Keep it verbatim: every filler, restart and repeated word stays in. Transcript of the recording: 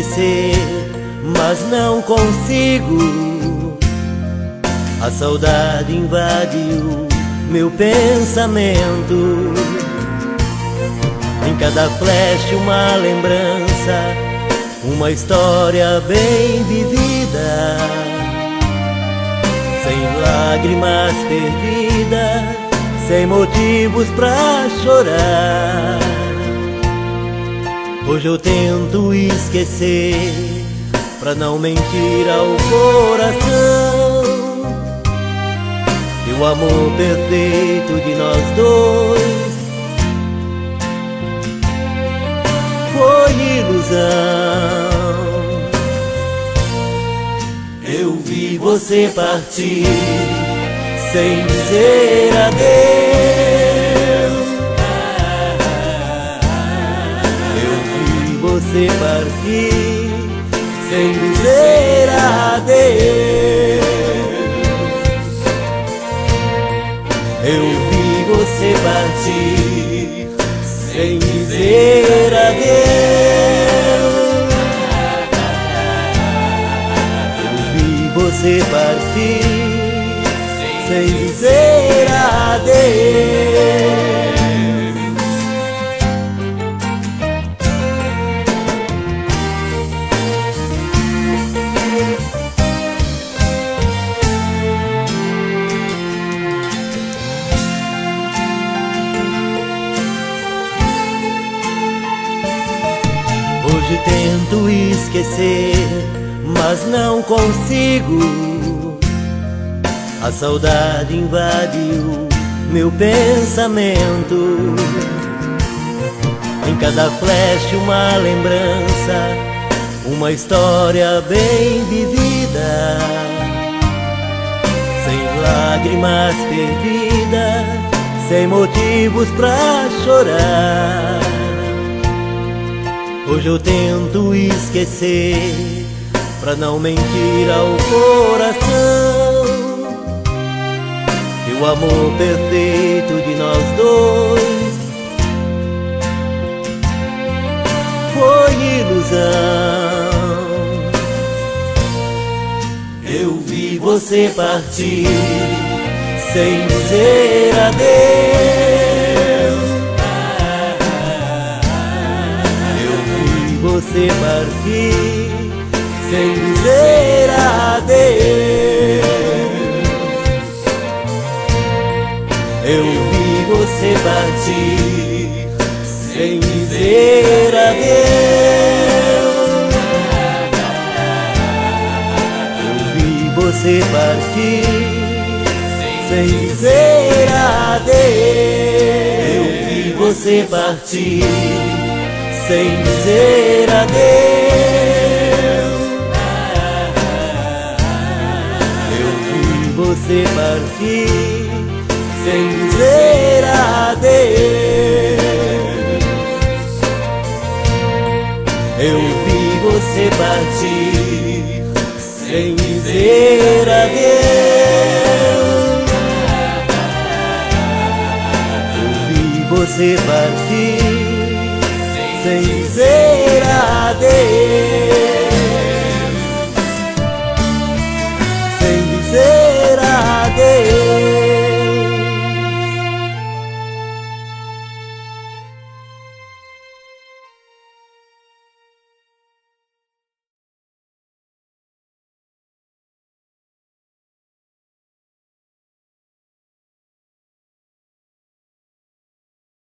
esquecer, mas não consigo. A saudade invadiu meu pensamento. Em cada flash uma lembrança, uma história bem vivida, sem lágrimas perdidas, sem motivos pra chorar. Hoje eu tento esquecer, pra não mentir ao coração, que o amor perfeito de nós dois foi ilusão. Eu vi você partir sem dizer adeus. Eu vi você partir sem dizer adeus. Eu vi você partir sem dizer adeus. Eu vi você partir sem dizer adeus. Hoje tento esquecer, mas não consigo. A saudade invadiu meu pensamento. Em cada flash uma lembrança, uma história bem vivida, sem lágrimas perdidas, sem motivos pra chorar. Hoje eu tento esquecer, pra não mentir ao coração, que o amor perfeito de nós dois foi ilusão. Eu vi você partir sem dizer adeus. Você partir sem dizer adeus. Eu vi você partir sem dizer adeus. Eu vi você partir sem dizer adeus. Eu vi você partir sem dizer adeus. Eu vi você partir sem dizer adeus. Eu vi você partir sem dizer adeus. Eu vi você partir sem